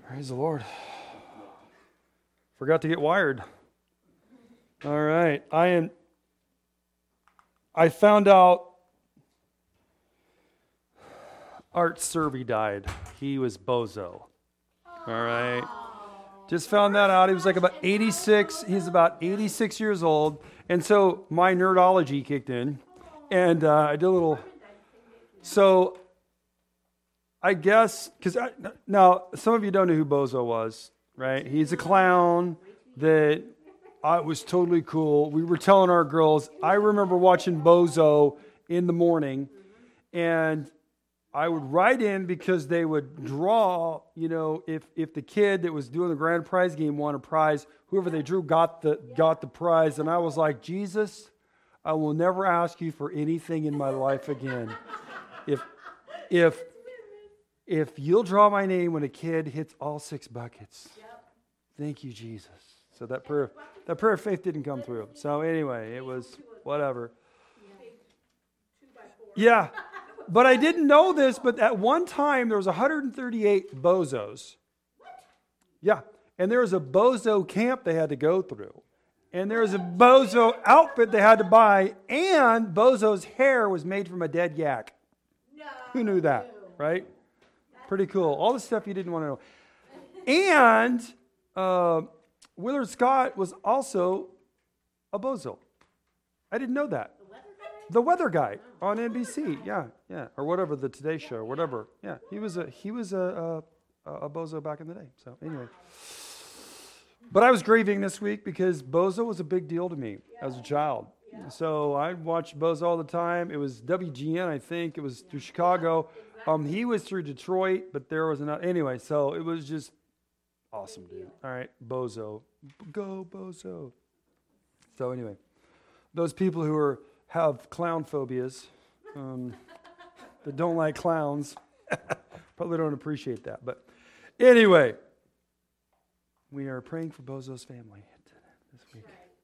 Praise the Lord. Forgot to get wired. All right. I found out Art Servey died. He was bozo. All right. Just found that out. He was like about 86. He's about 86 years old. And so my nerdology kicked in. And I did a little... So I guess... Now, some of you don't know who Bozo was, right? He's a clown that was totally cool. We were telling our girls, I remember watching Bozo in the morning, and I would write in because they would draw, if the kid that was doing the grand prize game won a prize, whoever they drew got the prize. And I was like, Jesus, I will never ask you for anything in my life again. If you'll draw my name when a kid hits all 6 buckets, thank you, Jesus. So that prayer of faith didn't come through. So anyway, it was whatever. Yeah, but I didn't know this, but at one time there was 138 bozos. Yeah, and there was a bozo camp they had to go through. And there was a bozo outfit they had to buy, and bozo's hair was made from a dead yak. No. Who knew that, right? Pretty cool. All the stuff you didn't want to know. And Willard Scott was also a bozo. I didn't know that. The weather guy on NBC. Yeah. Or whatever, the Today Show, whatever. Yeah, he was a bozo back in the day. So anyway. But I was grieving this week because bozo was a big deal to me as a child. So I watched Bozo all the time. It was WGN, I think. It was through Chicago. He was through Detroit, but there was another. Anyway, so it was just awesome, dude. All right, Bozo. Go, Bozo. So anyway, those people who have clown phobias, that don't like clowns, probably don't appreciate that. But anyway, we are praying for Bozo's family this week.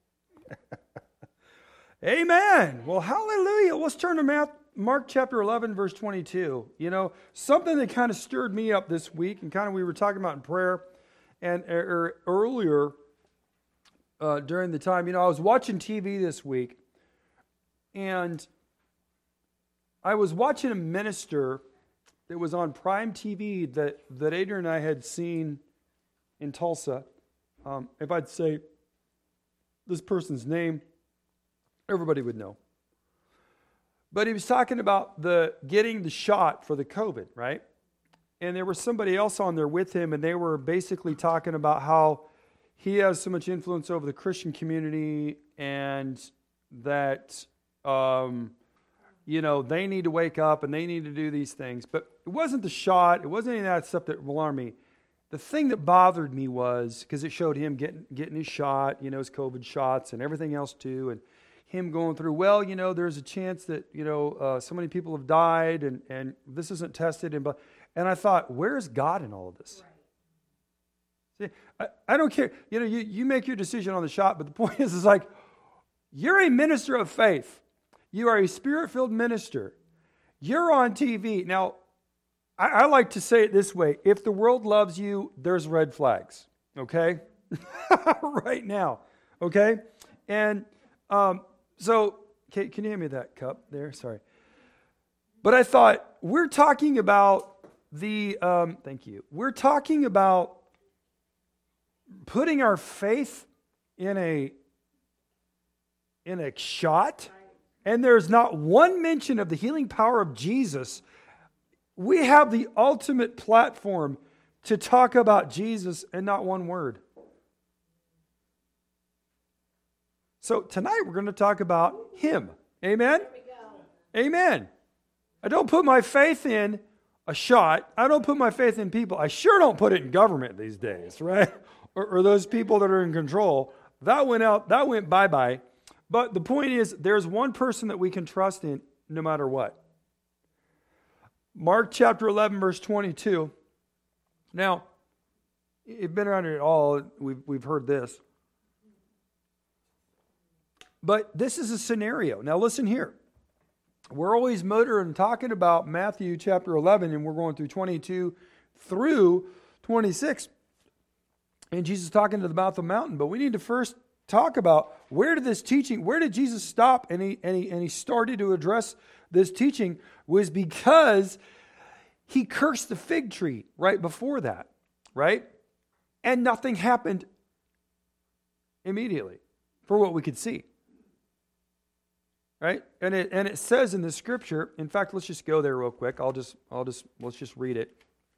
Amen. Well, hallelujah. Let's turn to Mark chapter 11, verse 22. Something that kind of stirred me up this week, and kind of we were talking about in prayer, and earlier during the time, I was watching TV this week, and I was watching a minister that was on Prime TV that Adrian and I had seen in Tulsa. If I'd say this person's name, everybody would know. But he was talking about getting the shot for the COVID, right? And there was somebody else on there with him, and they were basically talking about how he has so much influence over the Christian community, and that they need to wake up and they need to do these things. But it wasn't the shot, it wasn't any of that stuff that alarmed me. The thing that bothered me was, because it showed him getting his shot, his COVID shots and everything else too, and him going through, there's a chance that, so many people have died and this isn't tested. And I thought, where's God in all of this? Right. See, I don't care. You make your decision on the shot, but the point is like, you're a minister of faith. You are a spirit-filled minister. You're on TV. Now, I like to say it this way. If the world loves you, there's red flags, okay? Right now, okay? And so, Kate, can you hand me that cup there? Sorry. But I thought, we're talking about thank you. We're talking about putting our faith in a shot, and there's not one mention of the healing power of Jesus. We have the ultimate platform to talk about Jesus and not one word. So tonight we're going to talk about Him. Amen? Amen. I don't put my faith in a shot. I don't put my faith in people. I sure don't put it in government these days, right? Or those people that are in control. That went out. That went bye-bye. But the point is, there's one person that we can trust in no matter what. Mark chapter 11, verse 22. Now, if you've been around here at all, we've heard this. But this is a scenario. Now listen here. We're always motoring and talking about Matthew chapter 11, and we're going through 22 through 26. And Jesus is talking to the mouth of the mountain. But we need to first talk about where did Jesus stop and he started to address this teaching was because he cursed the fig tree right before that, right? And nothing happened immediately for what we could see. Right? And it says in the scripture, in fact, let's just go there real quick. Let's just read it.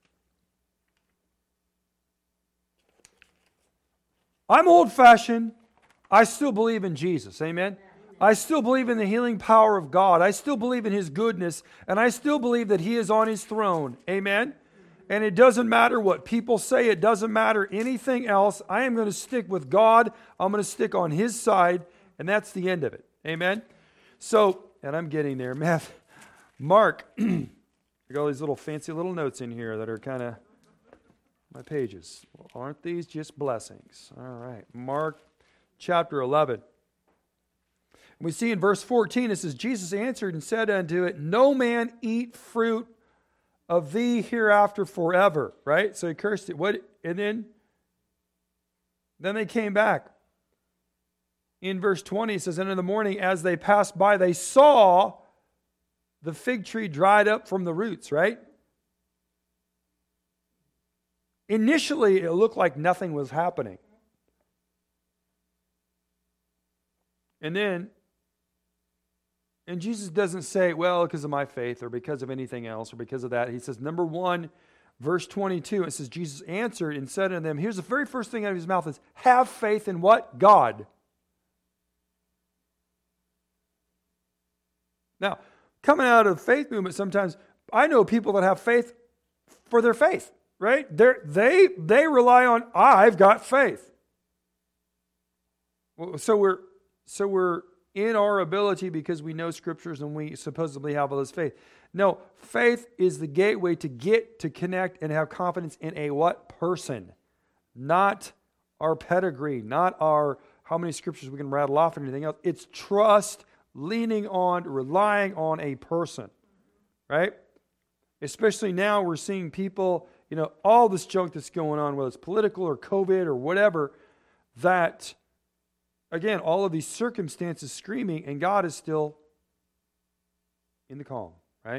I'm old-fashioned. I still believe in Jesus. Amen? I still believe in the healing power of God. I still believe in His goodness. And I still believe that He is on His throne. Amen? And it doesn't matter what people say. It doesn't matter anything else. I am going to stick with God. I'm going to stick on His side. And that's the end of it. Amen? So, and I'm getting there. Mark, I got all these little fancy little notes in here that are kind of my pages. Well, aren't these just blessings? All right. Mark chapter 11. We see in verse 14, it says, Jesus answered and said unto it, no man eat fruit of thee hereafter forever. Right? So he cursed it. What? And then they came back. In verse 20, it says, and in the morning as they passed by, they saw the fig tree dried up from the roots, right? Initially, it looked like nothing was happening. And Jesus doesn't say, well, because of my faith or because of anything else or because of that. He says, number 1, verse 22, it says, Jesus answered and said unto them, here's the very first thing out of his mouth is, have faith in what? God. Now, coming out of the faith movement, sometimes I know people that have faith for their faith, right? They rely on, I've got faith. So we're in our ability because we know scriptures and we supposedly have all this faith. No, faith is the gateway to get to connect and have confidence in a what? Person. Not our pedigree, not our how many scriptures we can rattle off and anything else. It's trust, leaning on, relying on a person, right? Especially now we're seeing people, all this junk that's going on, whether it's political or COVID or whatever, that, again, all of these circumstances screaming, and God is still in the calm, right?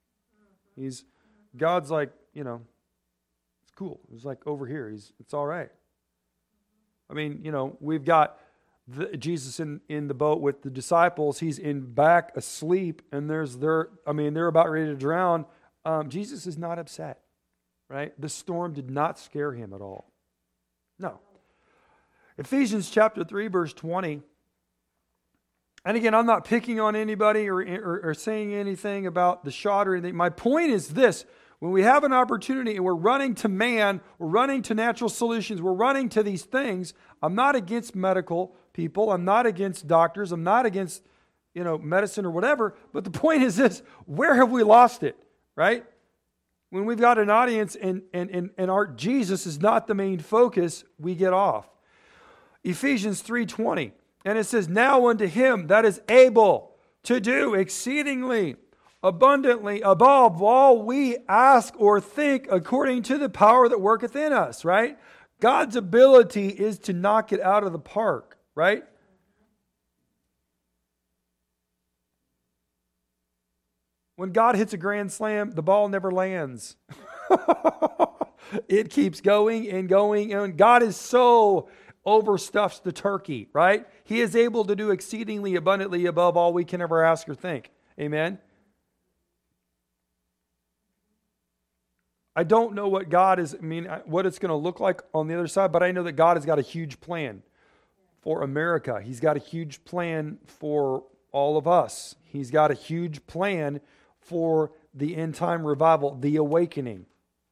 God's like, it's cool. It's like over here. It's all right. I mean, we've got Jesus in the boat with the disciples. He's in back asleep, and they're about ready to drown. Jesus is not upset, right? The storm did not scare him at all. No. Ephesians chapter 3, verse 20. And again, I'm not picking on anybody or saying anything about the shot or anything. My point is this. When we have an opportunity and we're running to man, we're running to natural solutions, we're running to these things, I'm not against medical people. I'm not against doctors. I'm not against, medicine or whatever. But the point is this, where have we lost it, right? When we've got an audience and our Jesus is not the main focus, we get off. Ephesians 3:20, and it says, now unto him that is able to do exceedingly abundantly above all we ask or think according to the power that worketh in us, right? God's ability is to knock it out of the park, right? When God hits a grand slam, the ball never lands. It keeps going and going, and God is so overstuffs the turkey, right? He is able to do exceedingly abundantly above all we can ever ask or think. Amen? I don't know what what it's going to look like on the other side, but I know that God has got a huge plan for America. He's got a huge plan for all of us. He's got a huge plan for the end time revival, the awakening.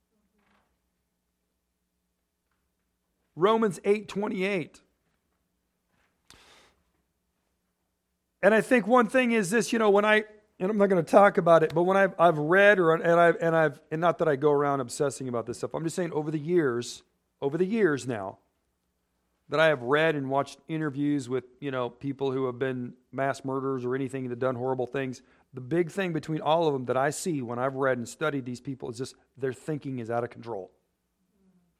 Romans 8:28. And I think one thing is this, and I'm not going to talk about it, but when I've read and not that I go around obsessing about this stuff. I'm just saying over the years now that I have read and watched interviews with, people who have been mass murderers or anything that have done horrible things. The big thing between all of them that I see when I've read and studied these people is just their thinking is out of control.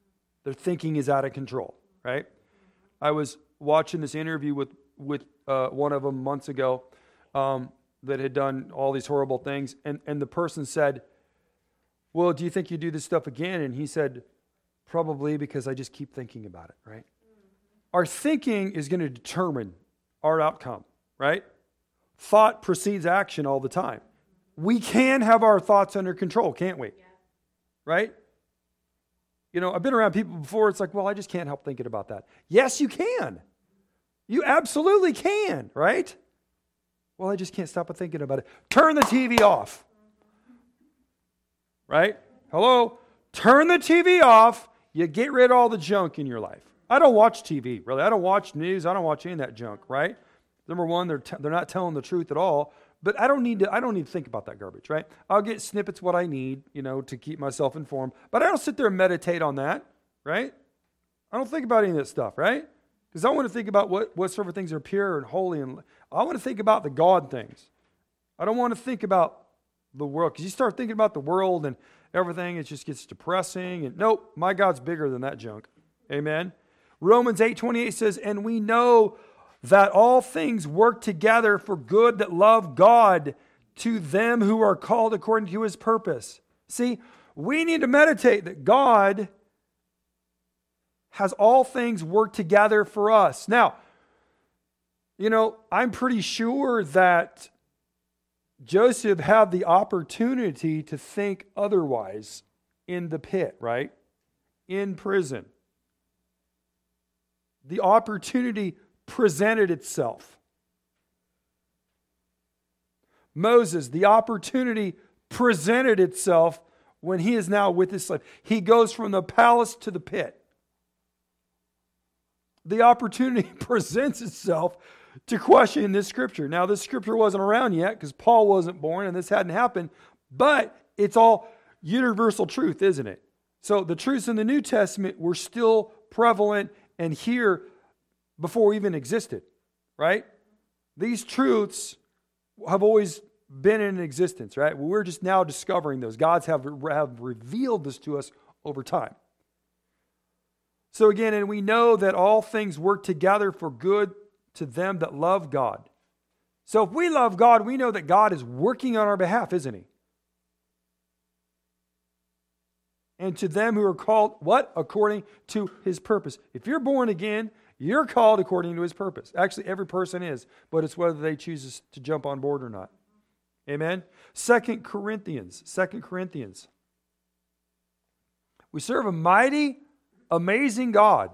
Their thinking is out of control, right? I was watching this interview with one of them months ago that had done all these horrible things, and the person said, well, do you think you do this stuff again? And he said, probably, because I just keep thinking about it, right? Our thinking is going to determine our outcome, right? Thought precedes action all the time. We can have our thoughts under control, can't we? Yeah. Right? You know, I've been around people before, it's like, well, I just can't help thinking about that. Yes, you can. You absolutely can, right? Well, I just can't stop thinking about it. Turn the TV off. Right? Hello? Turn the TV off. You get rid of all the junk in your life. I don't watch TV, really. I don't watch news. I don't watch any of that junk, right? Number one, they're not telling the truth at all. But I don't need to think about that garbage, right? I'll get snippets what I need, to keep myself informed. But I don't sit there and meditate on that, right? I don't think about any of that stuff, right? Because I want to think about what sort of things are pure and holy. And I want to think about the God things. I don't want to think about the world. Because you start thinking about the world and everything, it just gets depressing. And nope, my God's bigger than that junk. Amen? Romans 8:28 says, and we know that all things work together for good that love God, to them who are called according to His purpose. See, we need to meditate that God has all things work together for us. Now, I'm pretty sure that Joseph had the opportunity to think otherwise in the pit, right? In prison. The opportunity presented itself. Moses, the opportunity presented itself when he is now with his slave. He goes from the palace to the pit. The opportunity presents itself to question this scripture. Now, this scripture wasn't around yet because Paul wasn't born and this hadn't happened, but it's all universal truth, isn't it? So the truths in the New Testament were still prevalent and here before we even existed, right? These truths have always been in existence, right? We're just now discovering those. God's have revealed this to us over time. So again, and we know that all things work together for good to them that love God. So if we love God, we know that God is working on our behalf, isn't He? And to them who are called, what? According to His purpose. If you're born again, you're called according to His purpose. Actually, every person is, but it's whether they choose to jump on board or not. Amen? 2 Corinthians. We serve a mighty, amazing God.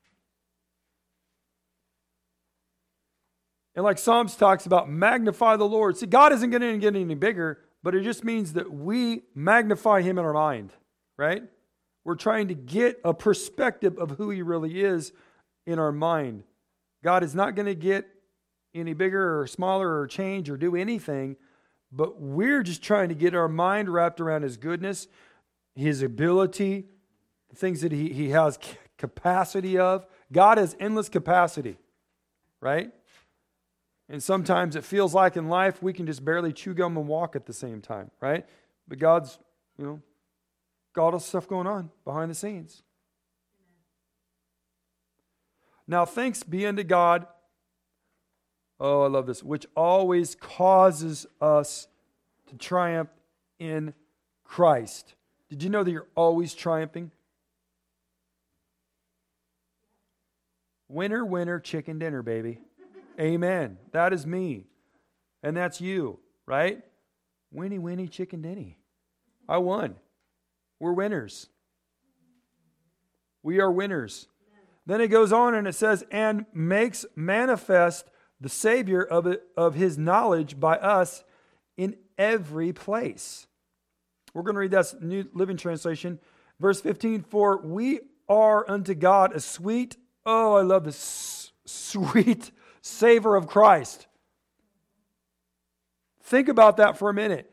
And like Psalms talks about, magnify the Lord. See, God isn't going to get any bigger, but it just means that we magnify Him in our mind, right? We're trying to get a perspective of who He really is in our mind. God is not going to get any bigger or smaller or change or do anything, but we're just trying to get our mind wrapped around His goodness, His ability, the things that He has capacity of. God has endless capacity, right? And sometimes it feels like in life we can just barely chew gum and walk at the same time, right? But God's, got all stuff going on behind the scenes. Now, thanks be unto God. Oh, I love this. Which always causes us to triumph in Christ. Did you know that you're always triumphing? Winner, winner, chicken dinner, baby. Amen. That is me. And that's you, right? Winnie, winnie, chicken dinny. I won. We're winners. We are winners. Then it goes on and it says, and makes manifest the Savior of His knowledge by us in every place. We're going to read that New Living Translation. Verse 15, for we are unto God a sweet, oh, I love this, sweet savor of Christ. Think about that for a minute.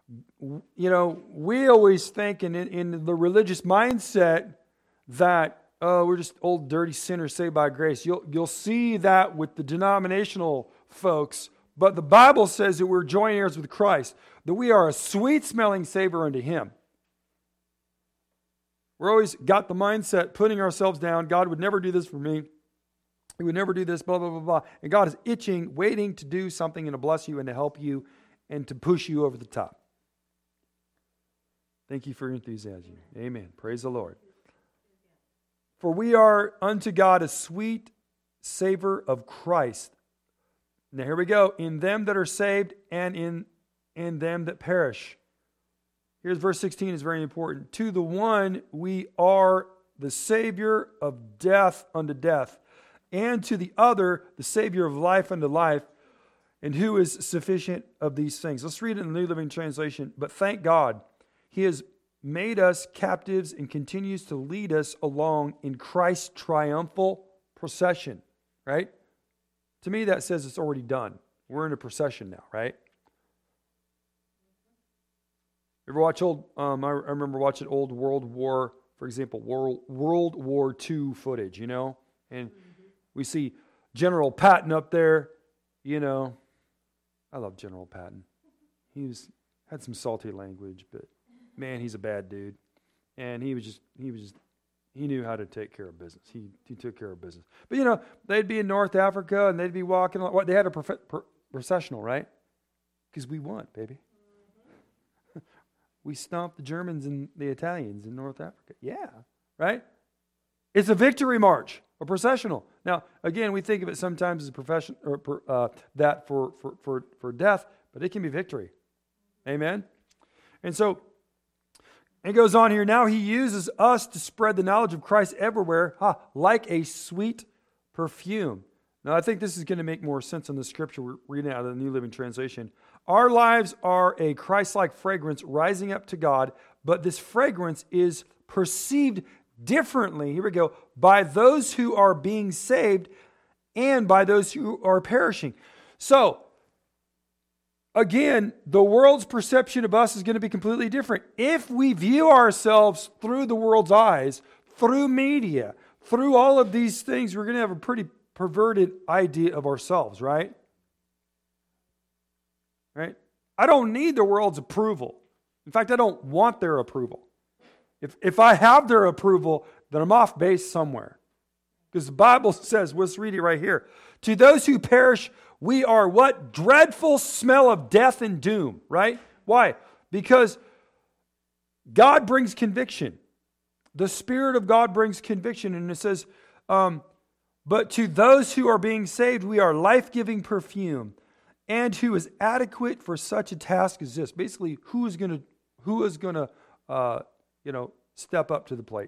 We always think in the religious mindset that we're just old dirty sinners saved by grace. You'll see that with the denominational folks, but the Bible says that we're joint heirs with Christ, that we are a sweet smelling savor unto Him. We're always got the mindset putting ourselves down. God would never do this for me. He would never do this, blah, blah, blah, blah. And God is itching, waiting to do something and to bless you and to help you and to push you over the top. Thank you for your enthusiasm. Amen. Praise the Lord. For we are unto God a sweet savor of Christ. Now here we go. In them that are saved and in them that perish. Here's verse 16 is very important. To the one we are the Savior of death unto death, and to the other the Savior of life unto life, and who is sufficient of these things. Let's read it in the New Living Translation. But thank God, He has made us captives and continues to lead us along in Christ's triumphal procession. Right? To me, that says it's already done. We're in a procession now, right? You ever watch old, I remember watching old World War, for example, World War II footage, you know? And we see General Patton up there, you know. I love General Patton. He had some salty language, but man, he's a bad dude. And he knew how to take care of business. He took care of business. But you know, they'd be in North Africa and they'd be walking. They had a processional, right? Because we won, baby. We stomped the Germans and the Italians in North Africa. Yeah, right? It's a victory march, a processional. Now, again, we think of it sometimes as a profession or that for death, but it can be victory. Amen. And so it goes on here. Now He uses us to spread the knowledge of Christ everywhere, like a sweet perfume. Now, I think this is going to make more sense in the scripture we're reading out of the New Living Translation. Our lives are a Christ-like fragrance rising up to God, but this fragrance is perceived differently, here we go, by those who are being saved and by those who are perishing. So, again, the world's perception of us is going to be completely different. If we view ourselves through the world's eyes, through media, through all of these things, we're going to have a pretty perverted idea of ourselves, right? Right? I don't need the world's approval. In fact, I don't want their approval. If I have their approval, then I'm off base somewhere. Because the Bible says, let's read it right here. To those who perish, we are what? Dreadful smell of death and doom, right? Why? Because God brings conviction. The Spirit of God brings conviction. And it says, but to those who are being saved, we are life-giving perfume, and who is adequate for such a task as this. Basically, who is going to step up to the plate?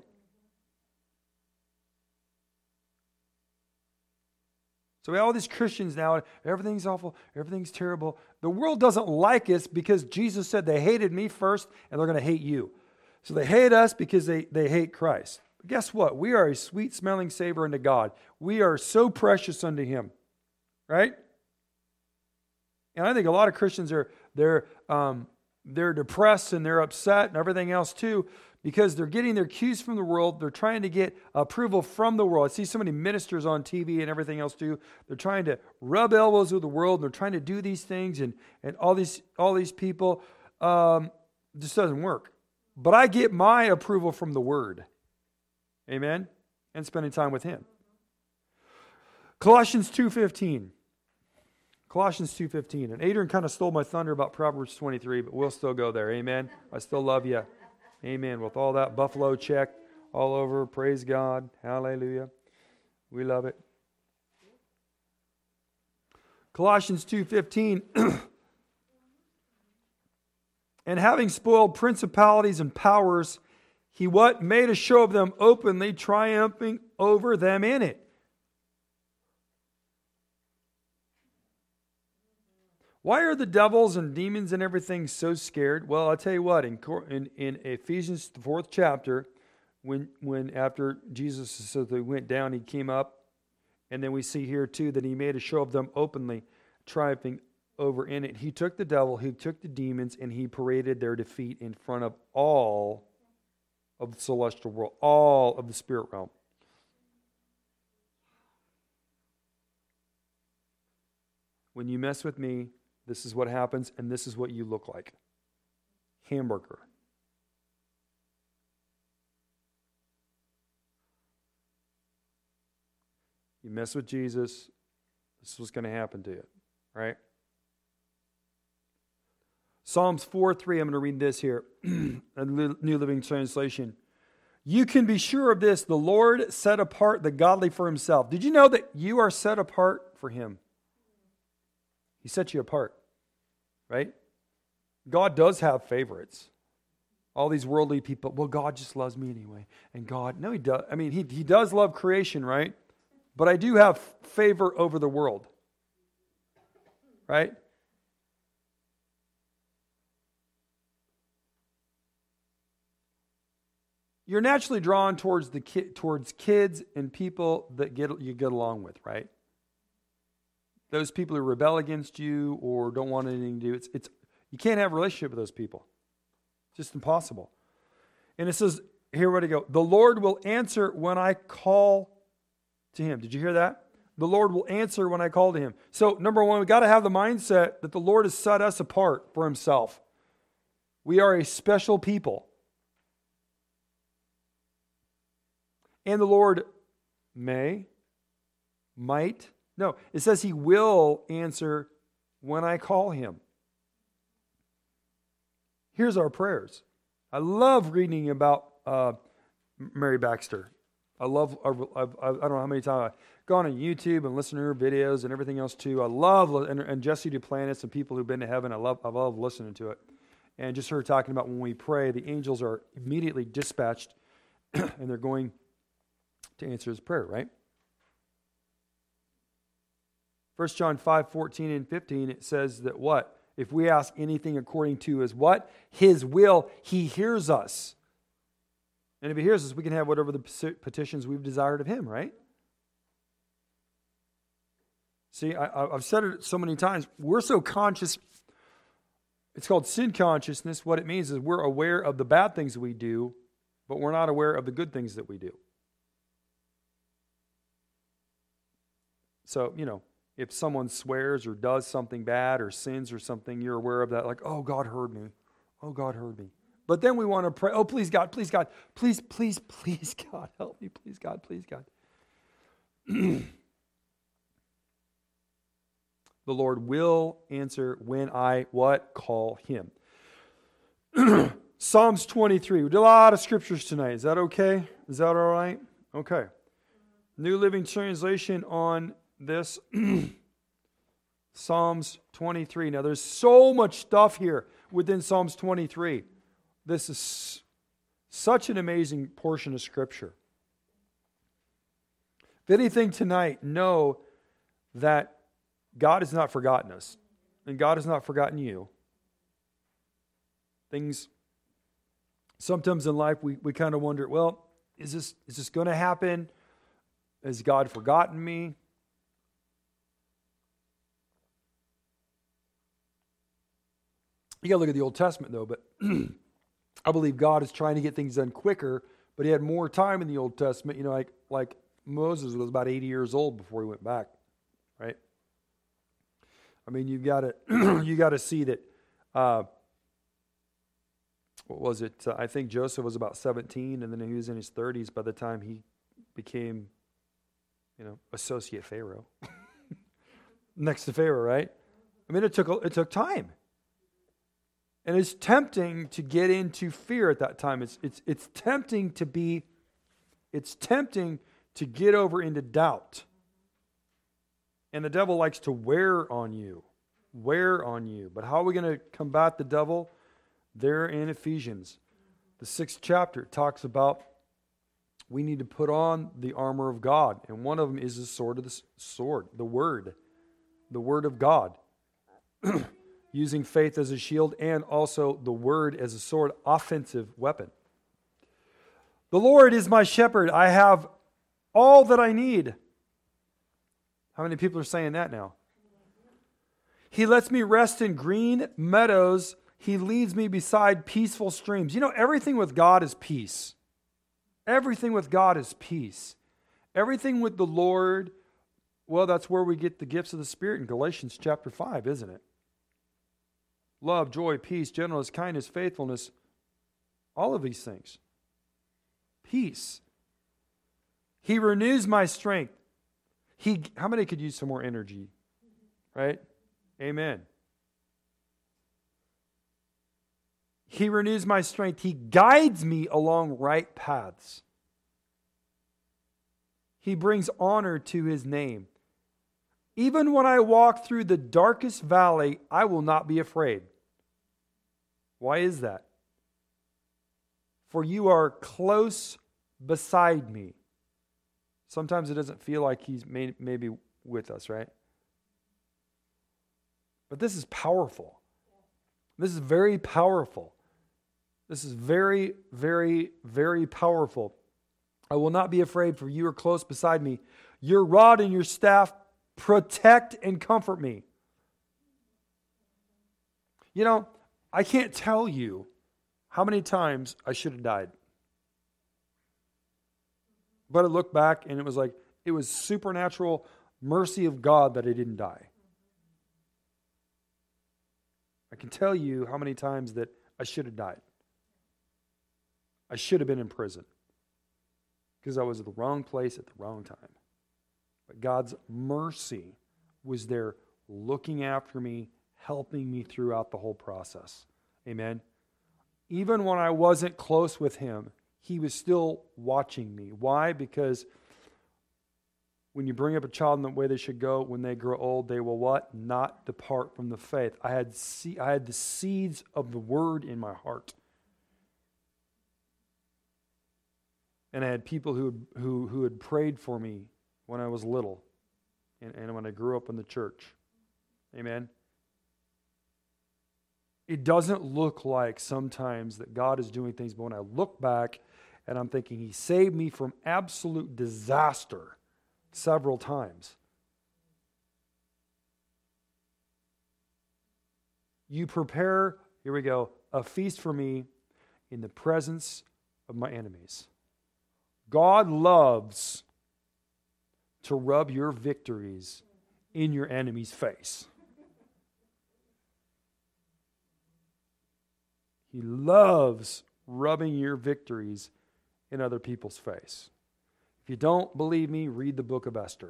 So we have all these Christians now, everything's awful, everything's terrible. The world doesn't like us because Jesus said they hated me first, and they're going to hate you. So they hate us because they hate Christ. But guess what? We are a sweet-smelling savor unto God. We are so precious unto Him, right? And I think a lot of Christians they're depressed and they're upset and everything else too, because they're getting their cues from the world. They're trying to get approval from the world. I see so many ministers on TV and everything else too. They're trying to rub elbows with the world. And they're trying to do these things and all these people. It just doesn't work. But I get my approval from the Word. Amen? And spending time with Him. Colossians 2:15. Colossians 2:15. And Adrian kind of stole my thunder about Proverbs 23, but we'll still go there. Amen? I still love you. Amen. With all that buffalo check all over, praise God. Hallelujah. We love it. Colossians 2:15. And having spoiled principalities and powers, He what? Made a show of them openly, triumphing over them in it. Why are the devils and demons and everything so scared? Well, I'll tell you what, in Ephesians, the 4th chapter, when after Jesus said they went down, He came up, and then we see here too that He made a show of them openly, triumphing over in it. He took the devil, He took the demons, and He paraded their defeat in front of all of the celestial world, all of the spirit realm. When you mess with me, this is what happens, and this is what you look like. Hamburger. You mess with Jesus, this is what's going to happen to you, right? Psalms 4:3, I'm going to read this here, a New Living Translation. You can be sure of this, the Lord set apart the godly for himself. Did you know that you are set apart for him? He set you apart, right? God does have favorites. All these worldly people, well, God just loves me anyway. And God, no, he does. I mean, he does love creation, right? But I do have favor over the world, right? You're naturally drawn towards kids and people that you get along with, right? Those people who rebel against you or don't want anything to do, you can't have a relationship with those people. It's just impossible. And it says, here where to go. The Lord will answer when I call to him. Did you hear that? The Lord will answer when I call to him. So, number one, we've got to have the mindset that the Lord has set us apart for himself. We are a special people. And the Lord might. No, it says he will answer when I call him. Here's our prayers. I love reading about Mary Baxter. I don't know how many times I've gone on YouTube and listened to her videos and everything else too. I love, and Jesse Duplantis and people who've been to heaven, I love listening to it. And just her talking about when we pray, the angels are immediately dispatched and they're going to answer his prayer, right? 1 John 5:14 and 15, it says that what? If we ask anything according to his what? His will, he hears us. And if he hears us, we can have whatever the petitions we've desired of him, right? See, I've said it so many times. We're so conscious. It's called sin consciousness. What it means is we're aware of the bad things we do, but we're not aware of the good things that we do. So, if someone swears or does something bad or sins or something, you're aware of that, like, oh, God heard me. Oh, God heard me. But then we want to pray, oh, please, God, please, God, please, God, help me, please, God, please, God. The Lord will answer when I, what? Call him. Psalms 23. We did a lot of scriptures tonight. Is that okay? Is that all right? Okay. New Living Translation on this. Psalms 23. Now there's so much stuff here within Psalms 23. This is such an amazing portion of Scripture. If anything tonight, know that God has not forgotten us. And God has not forgotten you. Sometimes in life we kind of wonder, well, is this going to happen? Has God forgotten me? You got to look at the Old Testament, though, but I believe God is trying to get things done quicker, but he had more time in the Old Testament. Like Moses was about 80 years old before he went back, right? I mean, you got to see that, what was it? I think Joseph was about 17, and then he was in his 30s by the time he became, associate Pharaoh. Next to Pharaoh, right? I mean, it took time. And it's tempting to get into fear at that time. It's tempting to get over into doubt. And the devil likes to wear on you. But how are we going to combat the devil? There in Ephesians, the 6th chapter, talks about we need to put on the armor of God. And one of them is the sword, the Word of God. Using faith as a shield and also the Word as a sword, offensive weapon. The Lord is my shepherd. I have all that I need. How many people are saying that now? He lets me rest in green meadows. He leads me beside peaceful streams. Everything with God is peace. Everything with God is peace. Everything with the Lord, well, that's where we get the gifts of the Spirit in Galatians chapter 5, isn't it? Love, joy, peace, gentleness, kindness, faithfulness, all of these things. Peace. He renews my strength. How many could use some more energy? Right? Amen. He renews my strength. He guides me along right paths. He brings honor to his name. Even when I walk through the darkest valley, I will not be afraid. Why is that? For you are close beside me. Sometimes it doesn't feel like he's maybe with us, right? But this is powerful. This is very powerful. This is very, very, very powerful. I will not be afraid, for you are close beside me. Your rod and your staff protect and comfort me. You know, I can't tell you how many times I should have died. But I look back and it was supernatural mercy of God that I didn't die. I can tell you how many times that I should have died. I should have been in prison because I was at the wrong place at the wrong time. But God's mercy was there looking after me, helping me throughout the whole process. Amen. Even when I wasn't close with him, he was still watching me. Why? Because when you bring up a child in the way they should go, when they grow old, they will what? Not depart from the faith. I had the seeds of the word in my heart. And I had people who had prayed for me when I was little and when I grew up in the church. Amen. It doesn't look like sometimes that God is doing things, but when I look back and I'm thinking he saved me from absolute disaster several times. You prepare, here we go, a feast for me in the presence of my enemies. God loves to rub your victories in your enemy's face. He loves rubbing your victories in other people's face. If you don't believe me, read the book of Esther.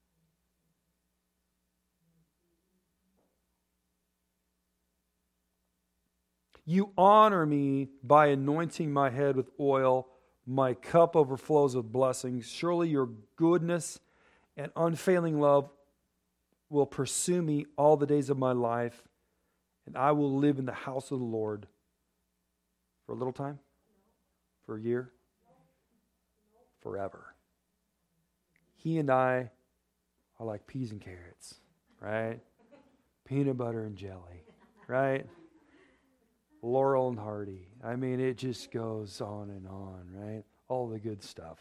You honor me by anointing my head with oil. My cup overflows with blessings. Surely your goodness and unfailing love will pursue me all the days of my life, and I will live in the house of the Lord for a little time, for a year, forever. He and I are like peas and carrots, right? Peanut butter and jelly, right? Laurel and Hardy. I mean, it just goes on, right? All the good stuff.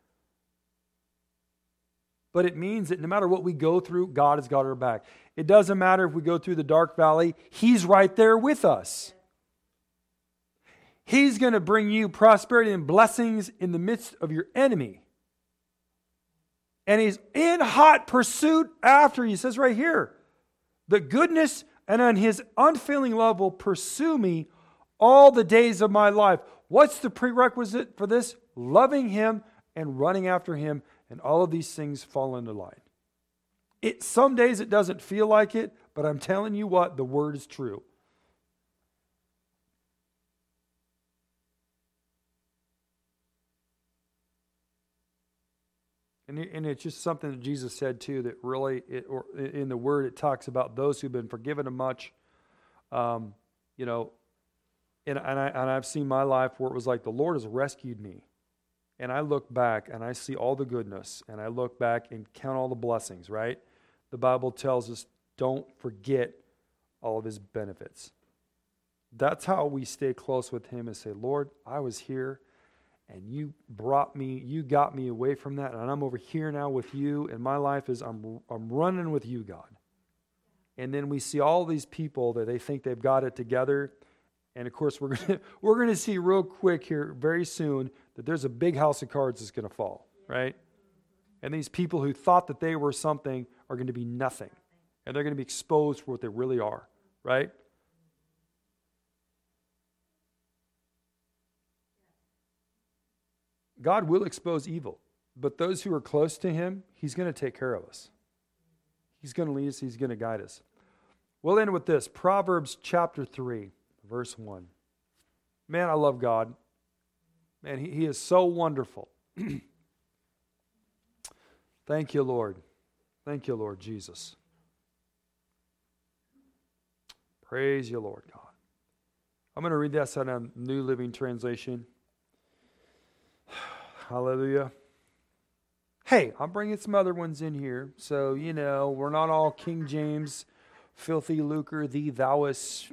But it means that no matter what we go through, God has got our back. It doesn't matter if we go through the dark valley. He's right there with us. He's going to bring you prosperity and blessings in the midst of your enemy. And he's in hot pursuit after you. He says right here, the goodness and on his unfailing love will pursue me all the days of my life. What's the prerequisite for this? Loving him and running after him, and all of these things fall into line. Some days it doesn't feel like it, but I'm telling you what, the word is true. And it's just something that Jesus said too, that really, in the Word, it talks about those who've been forgiven of much. And I've seen my life where it was like the Lord has rescued me. And I look back and I see all the goodness, and I look back and count all the blessings, right? The Bible tells us, don't forget all of his benefits. That's how we stay close with him, and say, Lord, I was here, and you got me away from that, and I'm over here now with you, and my life is, I'm running with you, God. And then we see all these people that they think they've got it together, and of course we're going to see real quick here very soon that there's a big house of cards that's going to fall, right? And these people who thought that they were something are going to be nothing, and they're going to be exposed for what they really are, right? God will expose evil. But those who are close to him, he's going to take care of us. He's going to lead us. He's going to guide us. We'll end with this. Proverbs chapter 3, verse 1. Man, I love God. Man, he is so wonderful. Thank you, Lord. Thank you, Lord Jesus. Praise you, Lord God. I'm going to read this out of New Living Translation. Hallelujah. Hey, I'm bringing some other ones in here. So, we're not all King James, filthy lucre, thee thouest.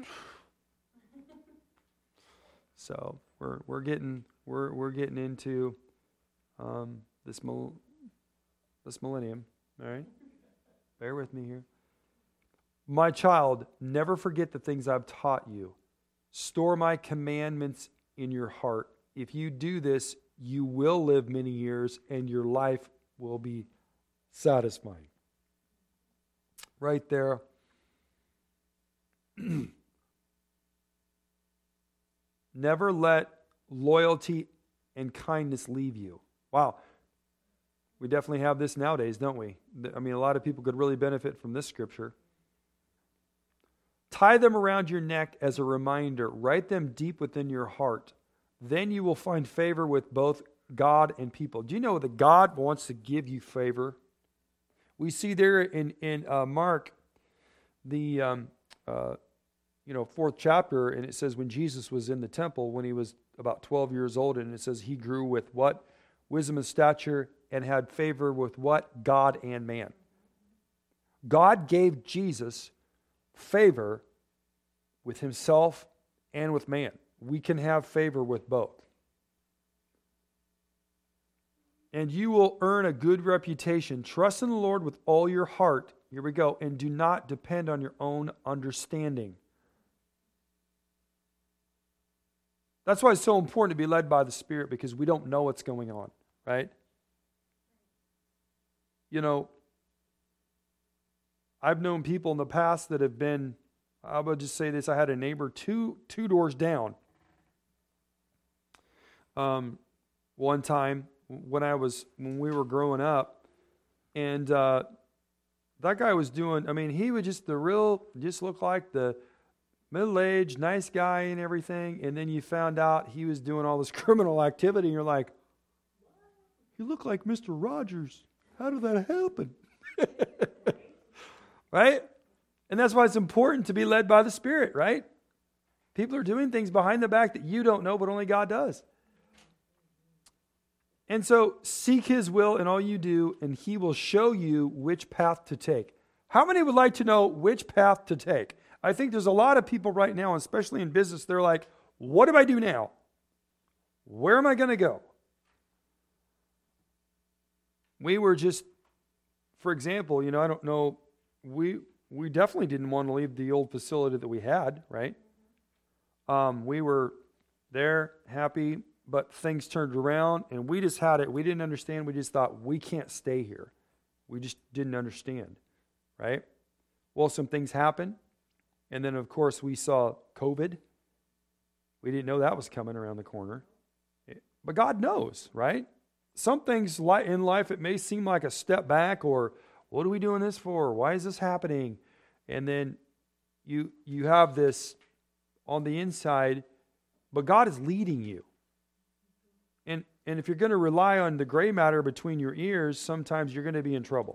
So we're getting into this millennium. All right, bear with me here. My child, never forget the things I've taught you. Store my commandments in your heart. If you do this, you will live many years, and your life will be satisfying. Right there. Never let loyalty and kindness leave you. Wow. We definitely have this nowadays, don't we? I mean, a lot of people could really benefit from this scripture. Tie them around your neck as a reminder. Write them deep within your heart. Then you will find favor with both God and people. Do you know that God wants to give you favor? We see there in Mark, the fourth chapter, and it says when Jesus was in the temple, when he was about 12 years old, and it says he grew with what? Wisdom and stature, and had favor with what? God and man. God gave Jesus favor with himself and with man. We can have favor with both. And you will earn a good reputation. Trust in the Lord with all your heart. Here we go. And do not depend on your own understanding. That's why it's so important to be led by the Spirit, because we don't know what's going on, right? I've known people in the past that have been, I would just say this, I had a neighbor two doors down. One time when we were growing up, and that guy was doing, he would just look like the middle-aged, nice guy and everything, and then you found out he was doing all this criminal activity, and you're like, you look like Mr. Rogers. How did that happen? Right? And that's why it's important to be led by the Spirit, right? People are doing things behind the back that you don't know, but only God does. And so seek his will in all you do, and he will show you which path to take. How many would like to know which path to take? I think there's a lot of people right now, especially in business, they're like, what do I do now? Where am I going to go? We were just, for example, I don't know, we definitely didn't want to leave the old facility that we had, right? We were there, happy, but things turned around, and we just had it. We didn't understand. We just thought, we can't stay here. We just didn't understand, right? Well, some things happened, and then, of course, we saw COVID. We didn't know that was coming around the corner. But God knows, right? Some things in life, it may seem like a step back, or what are we doing this for? Why is this happening? And then you have this on the inside, but God is leading you. And if you're going to rely on the gray matter between your ears, sometimes you're going to be in trouble.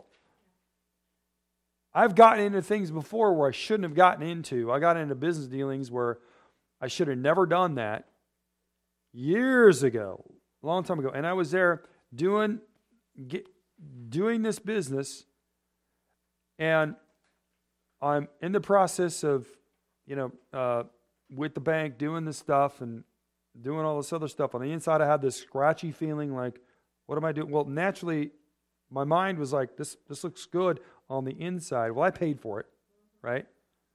I've gotten into things before where I shouldn't have gotten into. I got into business dealings where I should have never done that years ago, a long time ago. And I was there doing this business, and I'm in the process of, with the bank doing this stuff and doing all this other stuff. On the inside, I had this scratchy feeling like, what am I doing? Well, naturally, my mind was like, this looks good on the inside. Well, I paid for it, right?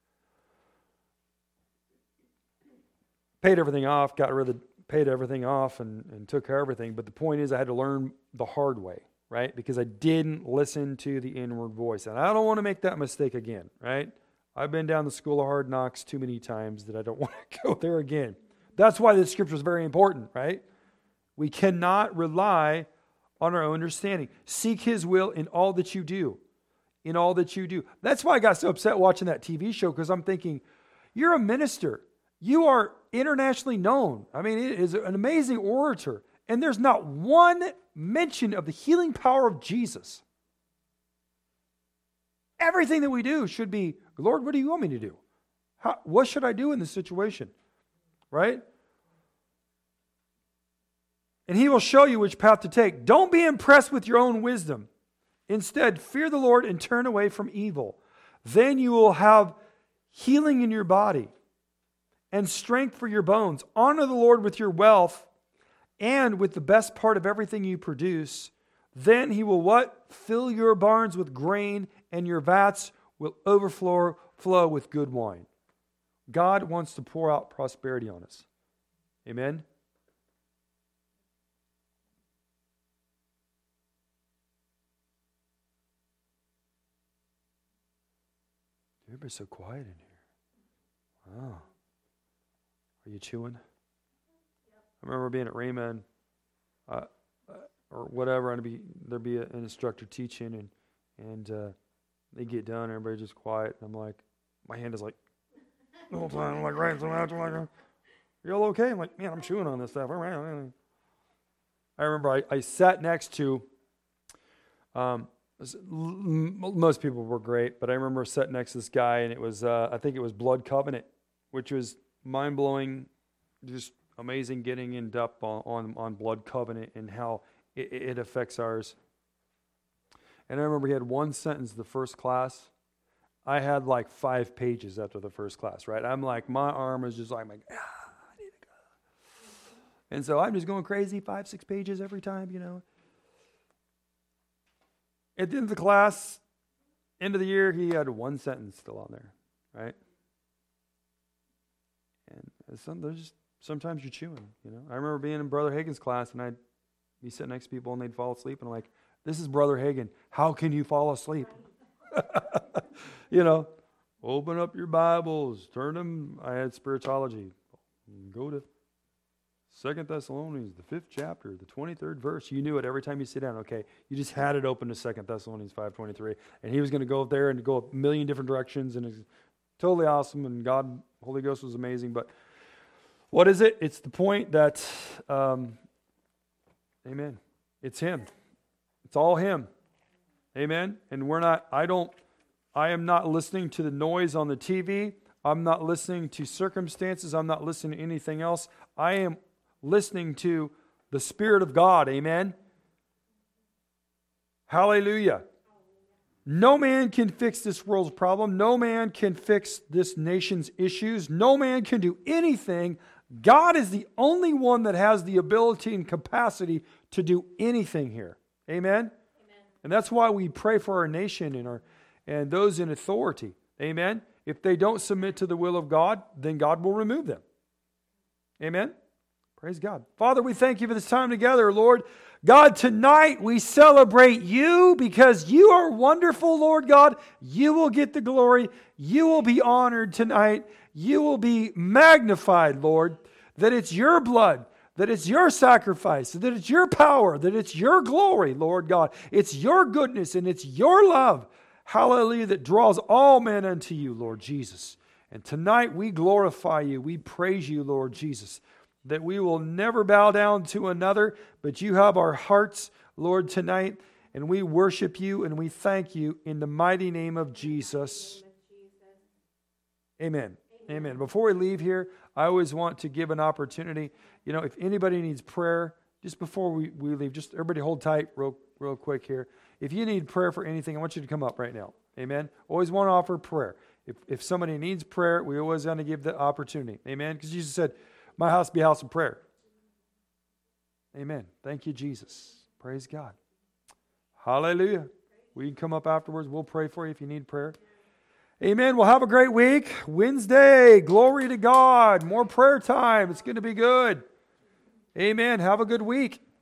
Paid everything off, paid everything off and took care of everything. But the point is, I had to learn the hard way, right? Because I didn't listen to the inward voice. And I don't want to make that mistake again, right? I've been down the school of hard knocks too many times that I don't want to go there again. That's why this scripture is very important, right? We cannot rely on our own understanding. Seek His will in all that you do. In all that you do. That's why I got so upset watching that TV show, because I'm thinking, you're a minister. You are internationally known. I mean, it is an amazing orator. And there's not one mention of the healing power of Jesus. Everything that we do should be, Lord, what do you want me to do? What should I do in this situation? Right? And He will show you which path to take. Don't be impressed with your own wisdom. Instead, fear the Lord and turn away from evil. Then you will have healing in your body and strength for your bones. Honor the Lord with your wealth and with the best part of everything you produce. Then He will what? Fill your barns with grain, and your vats will overflow with good wine. God wants to pour out prosperity on us. Amen? Everybody's so quiet in here. Wow. Are you chewing? I remember being at Raymond or whatever, and there'd be an instructor teaching, and they get done, and everybody's just quiet. And I'm like, my hand is like, the whole time, I'm like, right, so I'm like, you all okay? I'm like, man, I'm chewing on this stuff. I remember I sat next to, most people were great, but I remember sitting next to this guy, and it was, I think it was Blood Covenant, which was mind-blowing, just amazing getting in depth on Blood Covenant and how it affects ours. And I remember he had one sentence the first class. I had like 5 pages after the first class, right? I'm like, my arm is just like, I need to go. And so I'm just going crazy, 5-6 pages every time, you know. At the end of the class, end of the year, he had one sentence still on there, right? And sometimes you're chewing, you know. I remember being in Brother Hagin's class, and I'd be sitting next to people, and they'd fall asleep, and I'm like, this is Brother Hagin. How can you fall asleep? You know, open up your Bibles, turn them. I had spirituology. Go to 2 Thessalonians, the 5th chapter, the 23rd verse. You knew it every time you sit down. Okay, you just had it open to 2 Thessalonians 5:23. And he was going to go there and go a million different directions, and it's totally awesome, and God, Holy Ghost was amazing. But what is it? It's the point that, amen, it's Him. It's all Him. Amen? And I am not listening to the noise on the TV. I'm not listening to circumstances. I'm not listening to anything else. I am listening to the Spirit of God. Amen? Hallelujah. No man can fix this world's problem. No man can fix this nation's issues. No man can do anything. God is the only one that has the ability and capacity to do anything here. Amen? Amen. And that's why we pray for our nation and those in authority. Amen? If they don't submit to the will of God, then God will remove them. Amen? Praise God. Father, we thank you for this time together, Lord. God, tonight we celebrate you because you are wonderful, Lord God. You will get the glory. You will be honored tonight. You will be magnified, Lord, that it's your blood, that it's your sacrifice, that it's your power, that it's your glory, Lord God. It's your goodness and it's your love, hallelujah, that draws all men unto you, Lord Jesus. And tonight we glorify you. We praise you, Lord Jesus, that we will never bow down to another, but you have our hearts, Lord, tonight, and we worship you and we thank you in the mighty name of Jesus. Amen. Amen. Before we leave here, I always want to give an opportunity. You know, if anybody needs prayer, just before we leave, just everybody hold tight real quick here. If you need prayer for anything, I want you to come up right now. Amen. Always want to offer prayer. If somebody needs prayer, we always want to give the opportunity. Amen. Because Jesus said, my house be a house of prayer. Amen. Thank you, Jesus. Praise God. Hallelujah. We can come up afterwards. We'll pray for you if you need prayer. Amen. Well, have a great week. Wednesday, glory to God. More prayer time. It's going to be good. Amen. Have a good week.